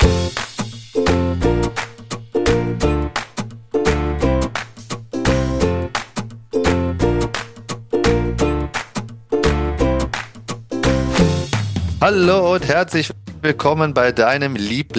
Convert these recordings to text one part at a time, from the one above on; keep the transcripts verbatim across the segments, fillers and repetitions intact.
Hallo und herzlich willkommen bei deinem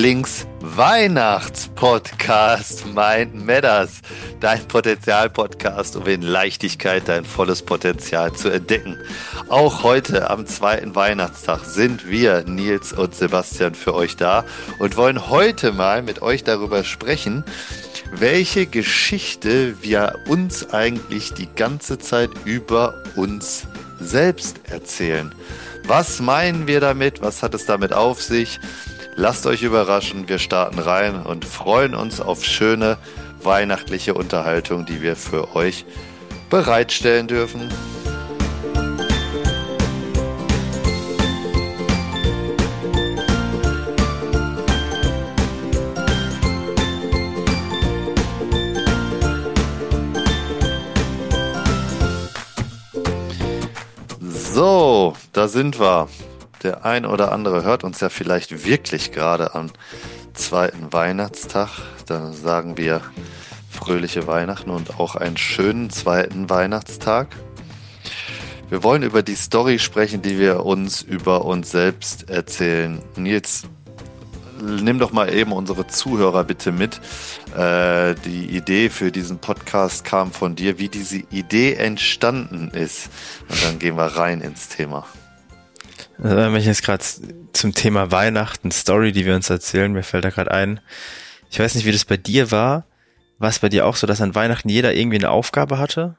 Lieblings-Weihnachts-Podcast Mind Matters, dein Potenzial-Podcast, um in Leichtigkeit dein volles Potenzial zu entdecken. Auch heute am zweiten Weihnachtstag sind wir, Nils und Sebastian, für euch da und wollen heute mal mit euch darüber sprechen, welche Geschichte wir uns eigentlich die ganze Zeit über uns selbst erzählen. Was meinen wir damit? Was hat es damit auf sich? Lasst euch überraschen. Wir starten rein und freuen uns auf schöne weihnachtliche Unterhaltung, die wir für euch bereitstellen dürfen. So, da sind wir. Der ein oder andere hört uns ja vielleicht wirklich gerade am zweiten Weihnachtstag. Da sagen wir fröhliche Weihnachten und auch einen schönen zweiten Weihnachtstag. Wir wollen über die Story sprechen, die wir uns über uns selbst erzählen. Nils, nimm doch mal eben unsere Zuhörer bitte mit. Äh, die Idee für diesen Podcast kam von dir, wie diese Idee entstanden ist. Und dann gehen wir rein ins Thema. Also wenn ich jetzt gerade zum Thema Weihnachten, Story, die wir uns erzählen, mir fällt da gerade ein, ich weiß nicht, wie das bei dir war. War es bei dir auch so, dass an Weihnachten jeder irgendwie eine Aufgabe hatte?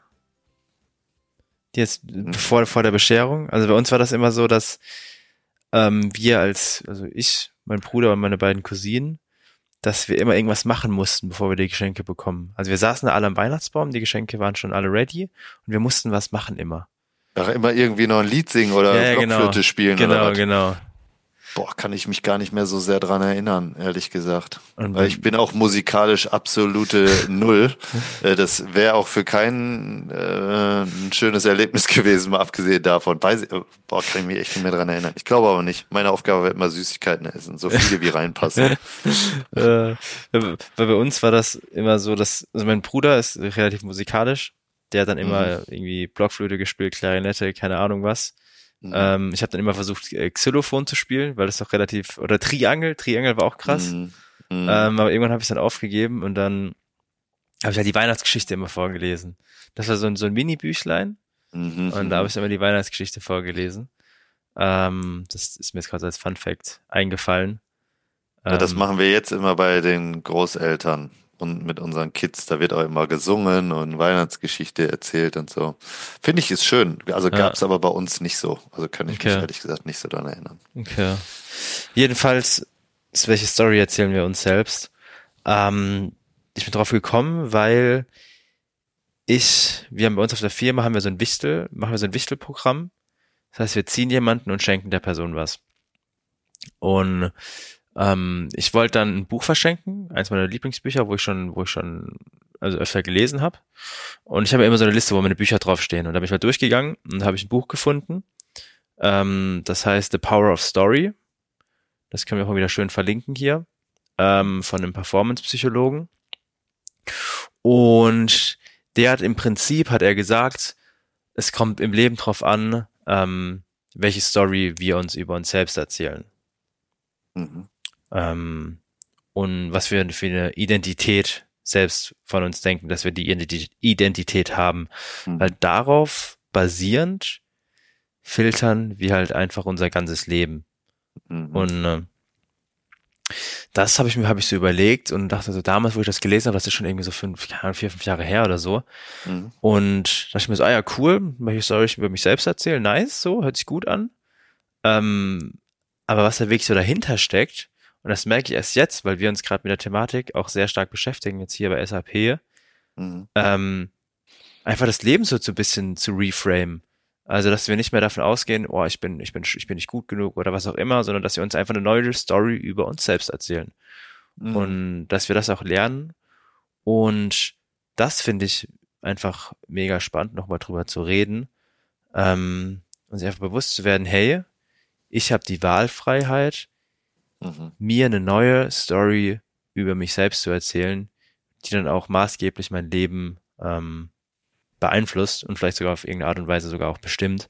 Die jetzt hm. vor, vor der Bescherung? Also bei uns war das immer so, dass ähm, wir als, also ich, mein Bruder und meine beiden Cousinen, dass wir immer irgendwas machen mussten, bevor wir die Geschenke bekommen. Also wir saßen da alle am Weihnachtsbaum, die Geschenke waren schon alle ready und wir mussten was machen immer. Ach, immer irgendwie noch ein Lied singen oder ja, Blockflöte genau. spielen genau, oder was? Genau, genau. Boah, kann ich mich gar nicht mehr so sehr dran erinnern, ehrlich gesagt. Und Weil ich bin auch musikalisch absolute Null. Das wäre auch für keinen äh, ein schönes Erlebnis gewesen, mal abgesehen davon. Weiß ich, boah, kann ich mich echt nicht mehr dran erinnern. Ich glaube aber nicht. Meine Aufgabe wird immer Süßigkeiten essen, so viele wie reinpassen. äh, weil bei uns war das immer so, dass, also mein Bruder ist relativ musikalisch. Der hat dann immer mhm. irgendwie Blockflöte gespielt, Klarinette, keine Ahnung was. Mhm. Ähm, ich habe dann immer versucht, äh, Xylophon zu spielen, weil das doch relativ, oder Triangel, Triangel war auch krass. Mhm. Mhm. Ähm, aber irgendwann habe ich es dann aufgegeben und dann habe ich halt die Weihnachtsgeschichte immer vorgelesen. Das war so ein, so ein Mini-Büchlein mhm. und da habe ich immer die Weihnachtsgeschichte vorgelesen. Ähm, das ist mir jetzt gerade als Fun-Fact eingefallen. Ja, das ähm, machen wir jetzt immer bei den Großeltern. Und mit unseren Kids, da wird auch immer gesungen und Weihnachtsgeschichte erzählt und so. Finde ich, ist schön. Also ja. gab's aber bei uns nicht so. Also kann ich okay. mich ehrlich gesagt nicht so daran erinnern. Okay. Jedenfalls, welche Story erzählen wir uns selbst? Ähm, ich bin drauf gekommen, weil ich, wir haben bei uns auf der Firma, haben wir so ein Wichtel, machen wir so ein Wichtelprogramm. Das heißt, wir ziehen jemanden und schenken der Person was. Und Ähm, ich wollte dann ein Buch verschenken, eins meiner Lieblingsbücher, wo ich schon, wo ich schon also öfter gelesen habe. Und ich habe ja immer so eine Liste, wo meine Bücher draufstehen. Und da bin ich mal durchgegangen und habe ich ein Buch gefunden. Ähm, das heißt The Power of Story. Das können wir auch mal wieder schön verlinken hier. Ähm, von einem Performance-Psychologen. Und der hat im Prinzip, hat er gesagt, es kommt im Leben drauf an, ähm, welche Story wir uns über uns selbst erzählen. Mhm. Ähm, und was wir für eine Identität selbst von uns denken, dass wir die Identität haben. Mhm. Weil darauf basierend filtern wir halt einfach unser ganzes Leben. Mhm. Und äh, das habe ich mir habe ich so überlegt und dachte so, damals, wo ich das gelesen habe, das ist schon irgendwie so fünf, vier, fünf Jahre her oder so. Mhm. Und dachte ich mir so, ah ja, cool, welche Story ich über mich selbst erzählen, nice, so, hört sich gut an. Ähm, aber was da wirklich so dahinter steckt, und das merke ich erst jetzt, weil wir uns gerade mit der Thematik auch sehr stark beschäftigen, jetzt hier bei S A P, mhm. ähm, einfach das Leben so, so ein bisschen zu reframe. Also, dass wir nicht mehr davon ausgehen, oh, ich bin, ich bin, ich bin nicht gut genug oder was auch immer, sondern dass wir uns einfach eine neue Story über uns selbst erzählen. Mhm. Und dass wir das auch lernen. Und das finde ich einfach mega spannend, nochmal drüber zu reden. Ähm, und sich einfach bewusst zu werden, hey, ich habe die Wahlfreiheit, mhm. mir eine neue Story über mich selbst zu erzählen, die dann auch maßgeblich mein Leben ähm, beeinflusst und vielleicht sogar auf irgendeine Art und Weise sogar auch bestimmt.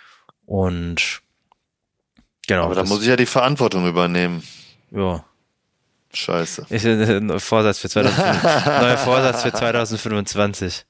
Und genau. Aber da muss ich ja die Verantwortung übernehmen. Ja. Scheiße. Ist ein Vorsatz für zweitausendfünfundzwanzig. Neuer Vorsatz für zweitausendfünfundzwanzig.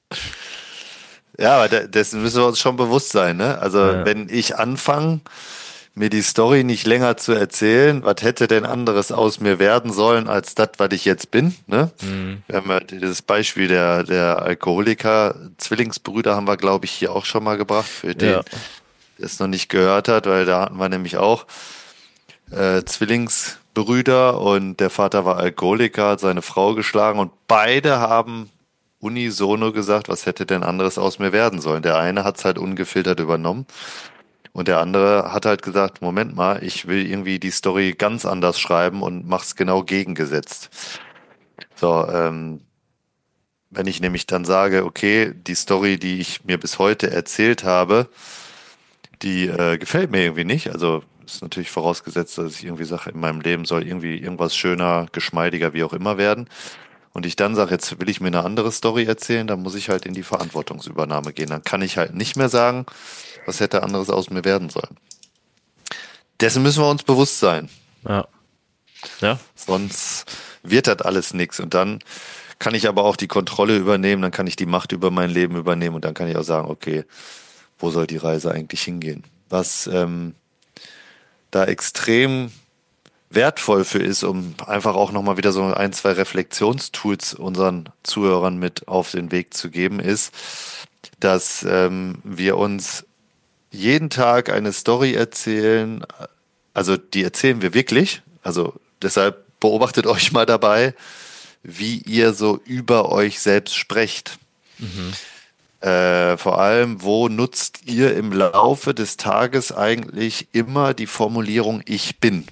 Ja, aber dessen müssen wir uns schon bewusst sein, ne? Also ja. Wenn ich anfange, mir die Story nicht länger zu erzählen, was hätte denn anderes aus mir werden sollen, als das, was ich jetzt bin, ne? Mhm. Wir haben ja dieses Beispiel der, der Alkoholiker, Zwillingsbrüder haben wir, glaube ich, hier auch schon mal gebracht, für den, ja. der es noch nicht gehört hat, weil da hatten wir nämlich auch äh, Zwillingsbrüder und der Vater war Alkoholiker, hat seine Frau geschlagen und beide haben unisono gesagt, was hätte denn anderes aus mir werden sollen. Der eine hat es halt ungefiltert übernommen und der andere hat halt gesagt, Moment mal, ich will irgendwie die Story ganz anders schreiben und mach's genau gegengesetzt. So, ähm, wenn ich nämlich dann sage, okay, die Story, die ich mir bis heute erzählt habe, die äh, gefällt mir irgendwie nicht, also ist natürlich vorausgesetzt, dass ich irgendwie sage, in meinem Leben soll irgendwie irgendwas schöner, geschmeidiger, wie auch immer werden. Und ich dann sage, jetzt will ich mir eine andere Story erzählen, dann muss ich halt in die Verantwortungsübernahme gehen. Dann kann ich halt nicht mehr sagen, was hätte anderes aus mir werden sollen. Dessen müssen wir uns bewusst sein. Ja. Ja. Sonst wird das alles nichts. Und dann kann ich aber auch die Kontrolle übernehmen, dann kann ich die Macht über mein Leben übernehmen und dann kann ich auch sagen, okay, wo soll die Reise eigentlich hingehen? Was ähm, da extrem wertvoll für ist, um einfach auch nochmal wieder so ein, zwei Reflexionstools unseren Zuhörern mit auf den Weg zu geben, ist, dass ähm, wir uns jeden Tag eine Story erzählen, also die erzählen wir wirklich, also deshalb beobachtet euch mal dabei, wie ihr so über euch selbst sprecht. Mhm. Äh, vor allem, wo nutzt ihr im Laufe des Tages eigentlich immer die Formulierung Ich bin?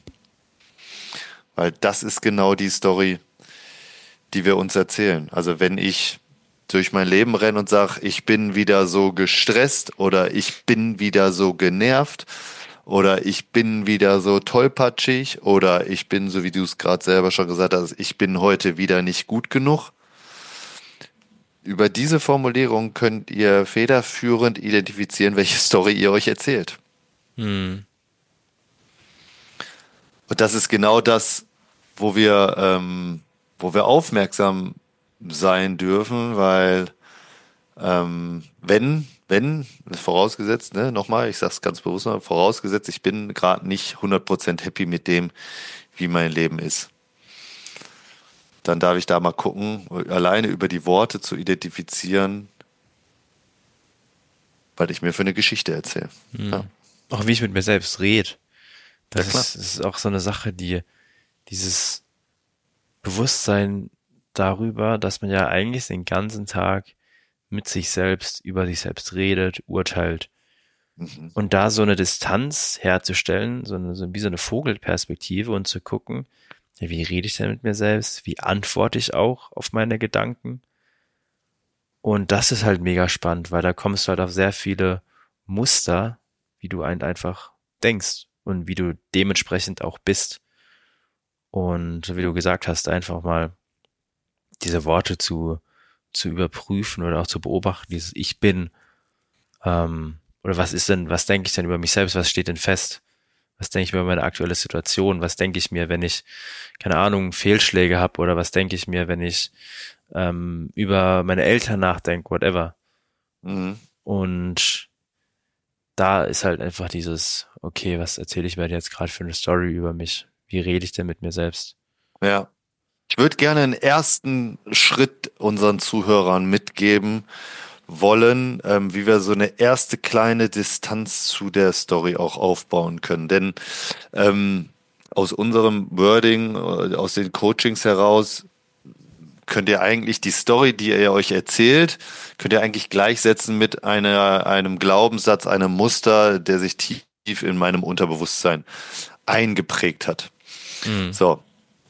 Weil das ist genau die Story, die wir uns erzählen. Also wenn ich durch mein Leben renne und sage, ich bin wieder so gestresst oder ich bin wieder so genervt oder ich bin wieder so tollpatschig oder ich bin, so wie du es gerade selber schon gesagt hast, ich bin heute wieder nicht gut genug. Über diese Formulierung könnt ihr federführend identifizieren, welche Story ihr euch erzählt. Hm. Und das ist genau das, wo wir, ähm, wo wir aufmerksam sein dürfen, weil ähm, wenn, wenn, vorausgesetzt, ne, nochmal, ich sag's ganz bewusst mal, vorausgesetzt, ich bin gerade nicht hundert Prozent happy mit dem, wie mein Leben ist. Dann darf ich da mal gucken, alleine über die Worte zu identifizieren, was ich mir für eine Geschichte erzähle. Mhm. Ja. Auch wie ich mit mir selbst rede. Das, ja, ist, das ist auch so eine Sache, die dieses Bewusstsein darüber, dass man ja eigentlich den ganzen Tag mit sich selbst, über sich selbst redet, urteilt. Mhm. Und da so eine Distanz herzustellen, so eine, so wie so eine Vogelperspektive und zu gucken, ja, wie rede ich denn mit mir selbst? Wie antworte ich auch auf meine Gedanken? Und das ist halt mega spannend, weil da kommst du halt auf sehr viele Muster, wie du ein einfach denkst und wie du dementsprechend auch bist. Und wie du gesagt hast, einfach mal diese Worte zu, zu überprüfen oder auch zu beobachten, dieses Ich bin, ähm, oder was ist denn, was denke ich denn über mich selbst, was steht denn fest? Was denke ich mir über meine aktuelle Situation? Was denke ich mir, wenn ich, keine Ahnung, Fehlschläge habe? Oder was denke ich mir, wenn ich ähm, über meine Eltern nachdenke, whatever. Mhm. Und da ist halt einfach dieses, okay, was erzähle ich mir jetzt gerade für eine Story über mich? Wie rede ich denn mit mir selbst? Ja. Ich würde gerne einen ersten Schritt unseren Zuhörern mitgeben wollen, ähm, wie wir so eine erste kleine Distanz zu der Story auch aufbauen können. Denn ähm, aus unserem Wording, aus den Coachings heraus, könnt ihr eigentlich die Story, die ihr euch erzählt, könnt ihr eigentlich gleichsetzen mit einer, einem Glaubenssatz, einem Muster, der sich tief in meinem Unterbewusstsein eingeprägt hat. Mhm. So.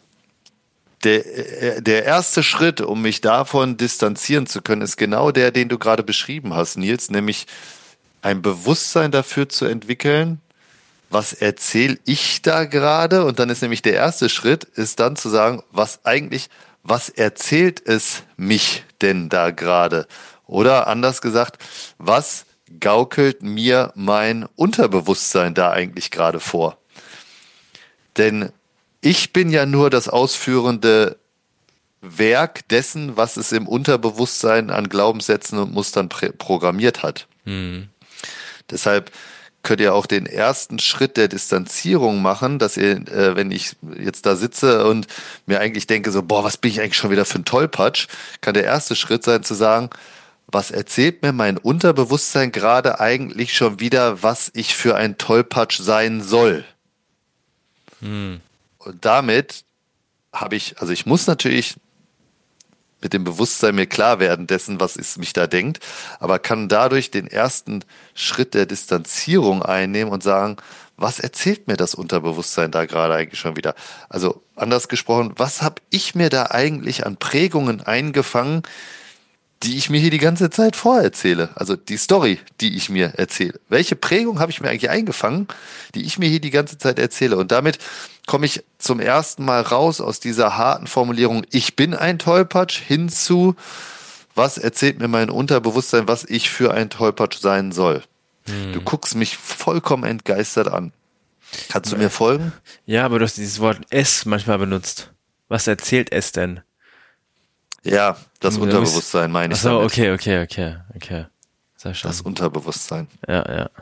Der, der erste Schritt, um mich davon distanzieren zu können, ist genau der, den du gerade beschrieben hast, Nils, nämlich ein Bewusstsein dafür zu entwickeln, was erzähle ich da gerade? Und dann ist nämlich der erste Schritt, ist dann zu sagen, was eigentlich, was erzählt es mich denn da gerade? Oder anders gesagt, was gaukelt mir mein Unterbewusstsein da eigentlich gerade vor? Denn ich bin ja nur das ausführende Werk dessen, was es im Unterbewusstsein an Glaubenssätzen und Mustern programmiert hat. Mhm. Deshalb könnt ihr auch den ersten Schritt der Distanzierung machen, dass ihr, äh, wenn ich jetzt da sitze und mir eigentlich denke, so, boah, was bin ich eigentlich schon wieder für ein Tollpatsch, kann der erste Schritt sein zu sagen, was erzählt mir mein Unterbewusstsein gerade eigentlich schon wieder, was ich für ein Tollpatsch sein soll? Mhm. Und damit habe ich, also ich muss natürlich mit dem Bewusstsein mir klar werden dessen, was es mich da denkt, aber kann dadurch den ersten Schritt der Distanzierung einnehmen und sagen, was erzählt mir das Unterbewusstsein da gerade eigentlich schon wieder? Also anders gesprochen, was habe ich mir da eigentlich an Prägungen eingefangen, die ich mir hier die ganze Zeit vorerzähle? Also die Story, die ich mir erzähle. Welche Prägung habe ich mir eigentlich eingefangen, die ich mir hier die ganze Zeit erzähle? Und damit komme ich zum ersten Mal raus aus dieser harten Formulierung, ich bin ein Tollpatsch, hinzu, was erzählt mir mein Unterbewusstsein, was ich für ein Tollpatsch sein soll. Hm. Du guckst mich vollkommen entgeistert an. Kannst du mir folgen? Ja, aber du hast dieses Wort es manchmal benutzt. Was erzählt es denn? Ja, das Du Unterbewusstsein musst, meine ich. Ach so, damit. okay, okay, okay, okay. Sehr schön. Das Unterbewusstsein. Ja, ja.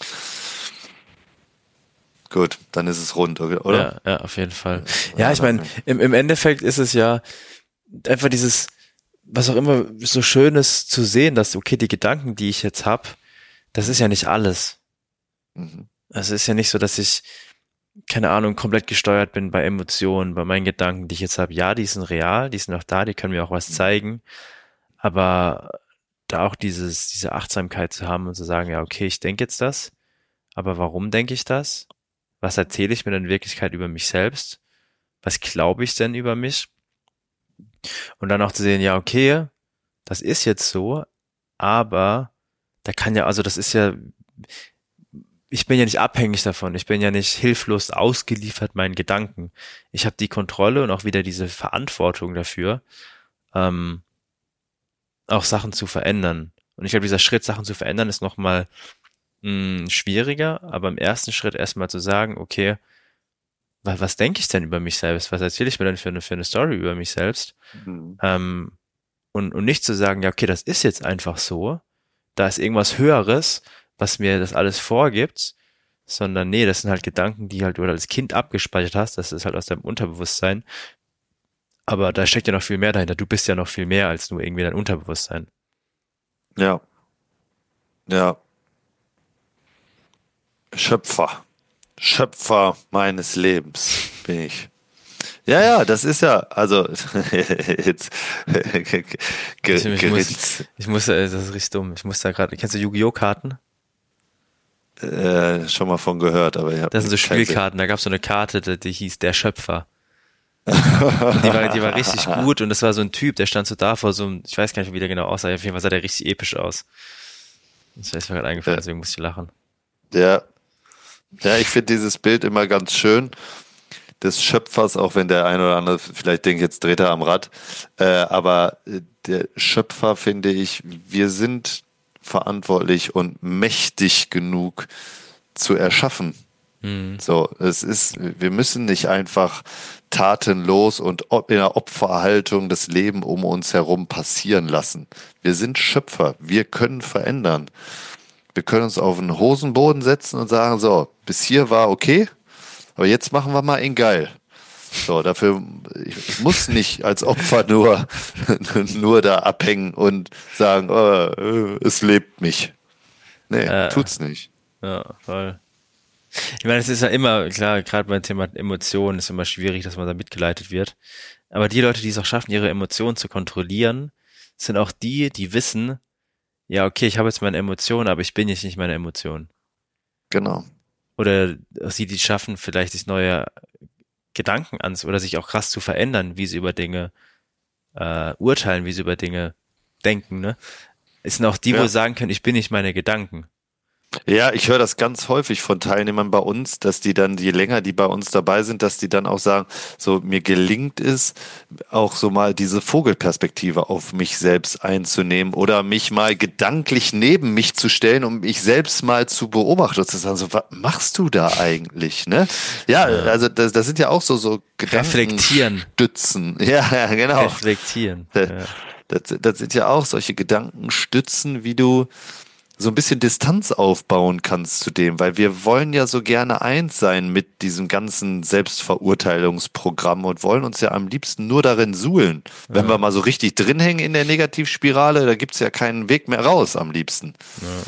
Gut, dann ist es rund, oder? Ja, ja, auf jeden Fall. Ja, ich meine, im, im Endeffekt ist es ja einfach dieses, was auch immer so schön ist zu sehen, dass, okay, die Gedanken, die ich jetzt habe, das ist ja nicht alles. Mhm. Also es ist ja nicht so, dass ich, keine Ahnung, komplett gesteuert bin bei Emotionen, bei meinen Gedanken, die ich jetzt habe. Ja, die sind real, die sind auch da, die können mir auch was zeigen, aber da auch dieses, diese Achtsamkeit zu haben und zu sagen, ja, okay, ich denke jetzt das, aber warum denke ich das? Was erzähle ich mir denn in Wirklichkeit über mich selbst? Was glaube ich denn über mich? Und dann auch zu sehen, ja, okay, das ist jetzt so, aber da kann ja, also das ist ja, ich bin ja nicht abhängig davon, ich bin ja nicht hilflos ausgeliefert meinen Gedanken. Ich habe die Kontrolle und auch wieder diese Verantwortung dafür, ähm, auch Sachen zu verändern. Und ich glaube, dieser Schritt, Sachen zu verändern, ist nochmal mh, schwieriger, aber im ersten Schritt erstmal zu sagen, okay, was, was denke ich denn über mich selbst? Was erzähle ich mir denn für eine, für eine Story über mich selbst? Mhm. Ähm, und, und nicht zu sagen, ja, okay, das ist jetzt einfach so, da ist irgendwas Höheres, was mir das alles vorgibt, sondern nee, das sind halt Gedanken, die halt du als Kind abgespeichert hast, das ist halt aus deinem Unterbewusstsein, aber da steckt ja noch viel mehr dahinter, du bist ja noch viel mehr als nur irgendwie dein Unterbewusstsein. Ja. Ja. Schöpfer. Schöpfer meines Lebens bin ich. Ja, ja, das ist ja, also jetzt ge, Ich, ich, geritzt. muss, ich muss, äh, das ist richtig dumm, ich muss da gerade, kennst du Yu-Gi-Oh! Karten? Äh, schon mal von gehört, aber ich hab Das sind so keinen Spielkarten, da gab es so eine Karte, die, die hieß Der Schöpfer. Und die war, die war richtig gut und das war so ein Typ, der stand so da vor so einem, ich weiß gar nicht, wie der genau aussah, auf jeden Fall sah der richtig episch aus. Das ist mir gerade eingefallen, Ja. deswegen musste ich lachen. Ja, ja, ich finde dieses Bild immer ganz schön des Schöpfers, auch wenn der ein oder andere vielleicht denkt, jetzt dreht er am Rad. Äh, aber äh, der Schöpfer, finde ich, wir sind verantwortlich und mächtig genug zu erschaffen. Mhm. So, es ist, wir müssen nicht einfach tatenlos und in der Opferhaltung das Leben um uns herum passieren lassen. Wir sind Schöpfer, wir können verändern. Wir können uns auf den Hosenboden setzen und sagen, so, bis hier war okay, aber jetzt machen wir mal ihn geil. So, dafür, ich, ich muss nicht als Opfer nur, nur da abhängen und sagen, oh, es lebt mich. Nee, Äh. tut's nicht. Ja, voll. Ich meine, es ist ja immer, klar, gerade beim Thema Emotionen ist immer schwierig, dass man da mitgeleitet wird. Aber die Leute, die es auch schaffen, ihre Emotionen zu kontrollieren, sind auch die, die wissen, ja, okay, ich habe jetzt meine Emotionen, aber ich bin jetzt nicht meine Emotionen. Genau. Oder sie, die schaffen, vielleicht sich neue Gedanken ans oder sich auch krass zu verändern, wie sie über Dinge äh, urteilen, wie sie über Dinge denken, ne? Es sind auch die, Ja. wo sagen können, ich bin nicht meine Gedanken. Ja, ich höre das ganz häufig von Teilnehmern bei uns, dass die dann, je länger die bei uns dabei sind, dass die dann auch sagen, so mir gelingt es, auch so mal diese Vogelperspektive auf mich selbst einzunehmen oder mich mal gedanklich neben mich zu stellen, um mich selbst mal zu beobachten und zu sagen, so, was machst du da eigentlich, ne? Ja, Ja. also das, das sind ja auch so, so Reflektieren. Gedankenstützen. Ja, ja, genau. Reflektieren. Das, Ja. das, das sind ja auch solche Gedankenstützen, wie du so ein bisschen Distanz aufbauen kannst zu dem, weil wir wollen ja so gerne eins sein mit diesem ganzen Selbstverurteilungsprogramm und wollen uns ja am liebsten nur darin suhlen. Wenn wir Ja. mal so richtig drin hängen in der Negativspirale, da gibt's ja keinen Weg mehr raus am liebsten. Ja.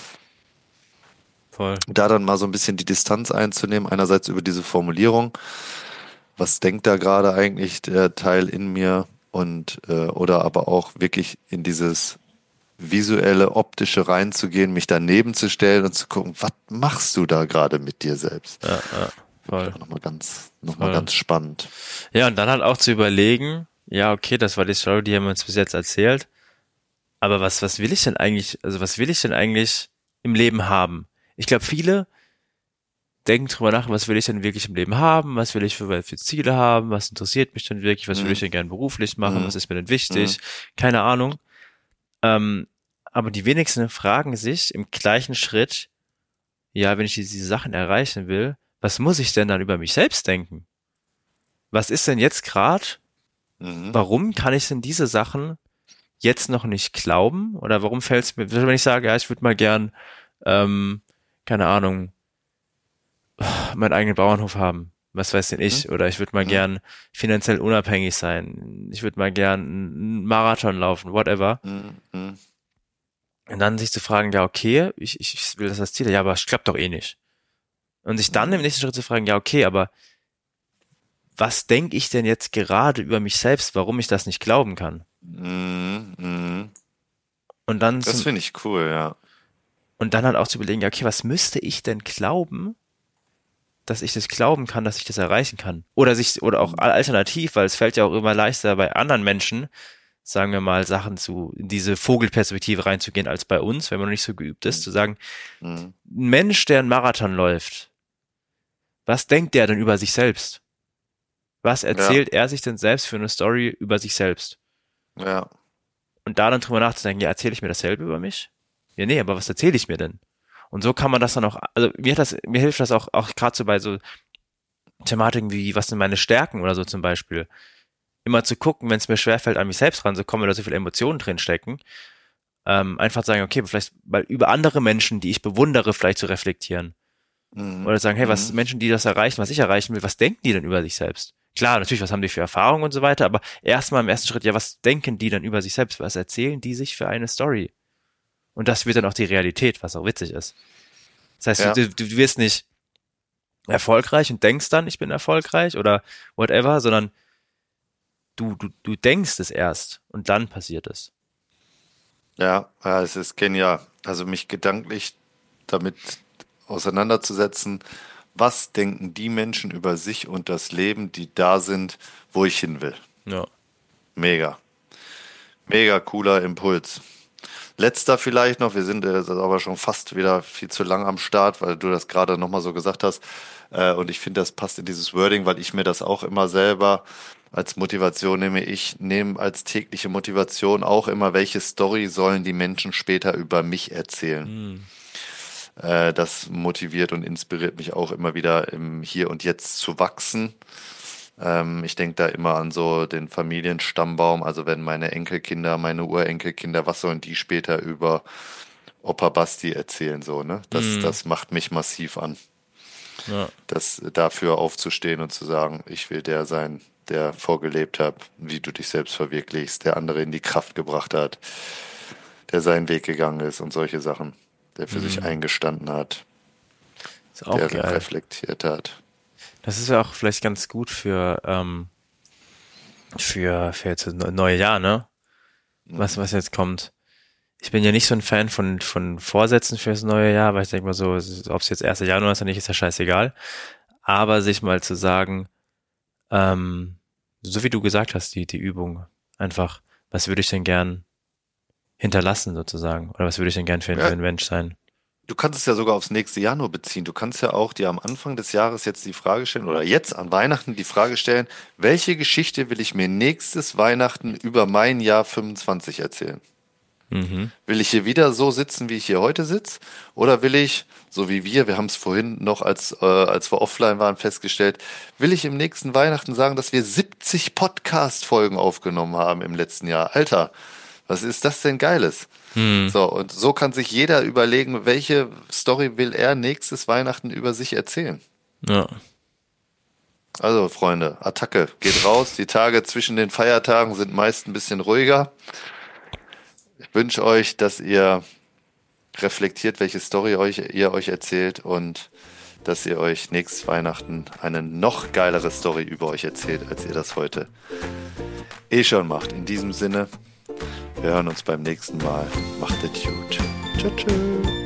Voll. Da dann mal so ein bisschen die Distanz einzunehmen, einerseits über diese Formulierung, was denkt da gerade eigentlich der Teil in mir und äh, oder aber auch wirklich in dieses visuelle, optische reinzugehen, mich daneben zu stellen und zu gucken, was machst du da gerade mit dir selbst? Ja, ja. Voll. Nochmal ganz, noch mal Voll. ganz spannend. Ja, und dann halt auch zu überlegen, ja, okay, das war die Story, die haben wir uns bis jetzt erzählt. Aber was, was will ich denn eigentlich, also was will ich denn eigentlich im Leben haben? Ich glaube, viele denken drüber nach, was will ich denn wirklich im Leben haben? Was will ich für, für Ziele haben? Was interessiert mich denn wirklich? Was will Mhm. ich denn gern beruflich machen? Mhm. Was ist mir denn wichtig? Keine Ahnung. Ähm, aber die wenigsten fragen sich im gleichen Schritt, ja, wenn ich diese Sachen erreichen will, was muss ich denn dann über mich selbst denken? Was ist denn jetzt gerade? Mhm. Warum kann ich denn diese Sachen jetzt noch nicht glauben? Oder warum fällt es mir, wenn ich sage, ja, ich würde mal gern, ähm, keine Ahnung, meinen eigenen Bauernhof haben. Was weiß denn ich? Oder ich würde mal Mhm. gern finanziell unabhängig sein. Ich würde mal gern einen Marathon laufen, whatever. Mhm. Mhm. Und dann sich zu fragen, ja, okay, ich, ich will das als Ziel, ja, aber es klappt doch eh nicht. Und sich dann im nächsten Schritt zu fragen, ja, okay, aber was denke ich denn jetzt gerade über mich selbst, warum ich das nicht glauben kann? Mhm. Mhm. Und dann Das zum, finde ich cool, ja. und dann halt auch zu überlegen, ja, okay, was müsste ich denn glauben, dass ich das glauben kann, dass ich das erreichen kann? Oder sich, oder auch alternativ, weil es fällt ja auch immer leichter bei anderen Menschen, sagen wir mal, Sachen zu, in diese Vogelperspektive reinzugehen als bei uns, wenn man noch nicht so geübt ist, zu sagen, Mhm. ein Mensch, der einen Marathon läuft, was denkt der denn über sich selbst? Was erzählt er sich denn selbst für eine Story über sich selbst? Ja. Und da dann drüber nachzudenken, ja, erzähle ich mir dasselbe über mich? Ja, nee, aber was erzähle ich mir denn? Und so kann man das dann auch, also mir hat das, mir hilft das auch, auch gerade so bei so Thematiken wie, was sind meine Stärken oder so zum Beispiel. Immer zu gucken, wenn es mir schwerfällt, an mich selbst ranzukommen, weil da so viele Emotionen drin stecken, ähm, einfach sagen, okay, vielleicht mal über andere Menschen, die ich bewundere, vielleicht zu reflektieren. Mhm. Oder sagen, hey, was Mhm. Menschen, die das erreichen, was ich erreichen will, was denken die denn über sich selbst? Klar, natürlich, was haben die für Erfahrungen und so weiter, aber erstmal im ersten Schritt, ja, was denken die dann über sich selbst? Was erzählen die sich für eine Story? Und das wird dann auch die Realität, was auch witzig ist. Das heißt, Ja. du, du, du wirst nicht erfolgreich und denkst dann, ich bin erfolgreich oder whatever, sondern du, du, du denkst es erst und dann passiert es. Ja, ja, es ist genial. Also mich gedanklich damit auseinanderzusetzen, was denken die Menschen über sich und das Leben, die da sind, wo ich hin will. Ja. Mega. Mega cooler Impuls. Letzter vielleicht noch, wir sind äh, aber schon fast wieder viel zu lang am Start, weil du das gerade nochmal so gesagt hast. Äh, und ich finde, das passt in dieses Wording, weil ich mir das auch immer selber als Motivation nehme. Ich nehme als tägliche Motivation auch immer, welche Story sollen die Menschen später über mich erzählen. Hm. Äh, das motiviert und inspiriert mich auch immer wieder im Hier und Jetzt zu wachsen. Ähm, ich denke da immer an so den Familienstammbaum, also wenn meine Enkelkinder, meine Urenkelkinder, was sollen die später über Opa Basti erzählen, so, ne? Das, Hm. das macht mich massiv an, Ja. das dafür aufzustehen und zu sagen, ich will der sein, der vorgelebt hat, wie du dich selbst verwirklichst, der andere in die Kraft gebracht hat, der seinen Weg gegangen ist und solche Sachen, der für sich Hm. eingestanden hat, Ist auch der geil. reflektiert hat. Das ist ja auch vielleicht ganz gut für, ähm, für, für jetzt das neue Jahr, ne? Was, was jetzt kommt. Ich bin ja nicht so ein Fan von, von Vorsätzen fürs neue Jahr, weil ich denke mal so, ob es jetzt erster Januar ist oder nicht, ist ja scheißegal. Aber sich mal zu sagen, ähm, so wie du gesagt hast, die, die Übung, einfach, was würde ich denn gern hinterlassen sozusagen? Oder was würde ich denn gern für, für Ja, ein Mensch sein? du kannst es ja sogar aufs nächste Jahr nur beziehen. Du kannst ja auch dir am Anfang des Jahres jetzt die Frage stellen, oder jetzt an Weihnachten die Frage stellen, welche Geschichte will ich mir nächstes Weihnachten über mein Jahr fünfundzwanzig erzählen? Mhm. Will ich hier wieder so sitzen, wie ich hier heute sitze? Oder will ich, so wie wir, wir haben es vorhin noch, als, äh, als wir offline waren, festgestellt, will ich im nächsten Weihnachten sagen, dass wir siebzig Podcast-Folgen aufgenommen haben im letzten Jahr? Alter, was ist das denn Geiles? Mhm. So, und so kann sich jeder überlegen, welche Story will er nächstes Weihnachten über sich erzählen. Ja. Also, Freunde, Attacke, geht raus. Die Tage zwischen den Feiertagen sind meist ein bisschen ruhiger. Ich wünsche euch, dass ihr reflektiert, welche Story euch, ihr euch erzählt und dass ihr euch nächstes Weihnachten eine noch geilere Story über euch erzählt, als ihr das heute eh schon macht. In diesem Sinne, wir hören uns beim nächsten Mal. Macht es gut. Tschüss. Tschüss.